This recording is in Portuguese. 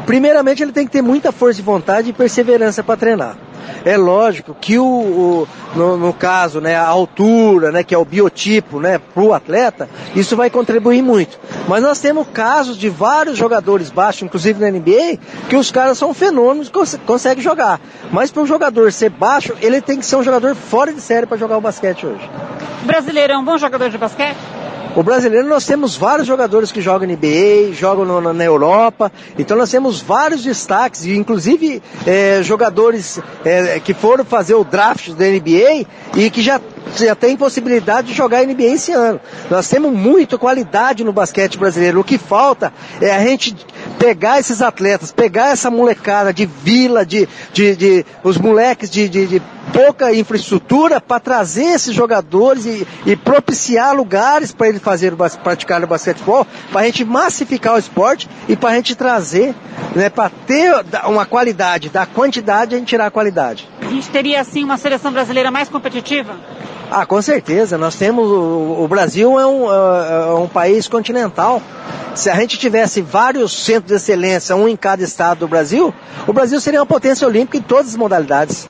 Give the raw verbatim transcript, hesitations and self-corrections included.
Primeiramente, ele tem que ter muita força de vontade e perseverança para treinar. É lógico que o, o no, no caso, né, a altura, né, que é o biotipo, né, para o atleta, isso vai contribuir muito. Mas nós temos casos de vários jogadores baixos, inclusive na N B A, que os caras são fenômenos e cons- conseguem jogar. Mas para um jogador ser baixo, ele tem que ser um jogador fora de série para jogar o basquete hoje. O brasileiro é um bom jogador de basquete? O brasileiro, nós temos vários jogadores que jogam N B A, jogam no, na Europa, então nós temos vários destaques, inclusive é, jogadores é, que foram fazer o draft da N B A e que já, já tem possibilidade de jogar N B A esse ano. Nós temos muita qualidade no basquete brasileiro, o que falta é a gente pegar esses atletas, pegar essa molecada de vila, de, de, de os moleques de, de, de pouca infraestrutura para trazer esses jogadores e, e propiciar lugares para eles fazer, praticar o basquetebol, para a gente massificar o esporte e para a gente trazer, né, para ter uma qualidade, da quantidade a gente tirar a qualidade. A gente teria assim uma seleção brasileira mais competitiva? Ah, com certeza. Nós temos, o, o Brasil é um, é um país continental. Se a gente tivesse vários centros de excelência, um em cada estado do Brasil, o Brasil seria uma potência olímpica em todas as modalidades.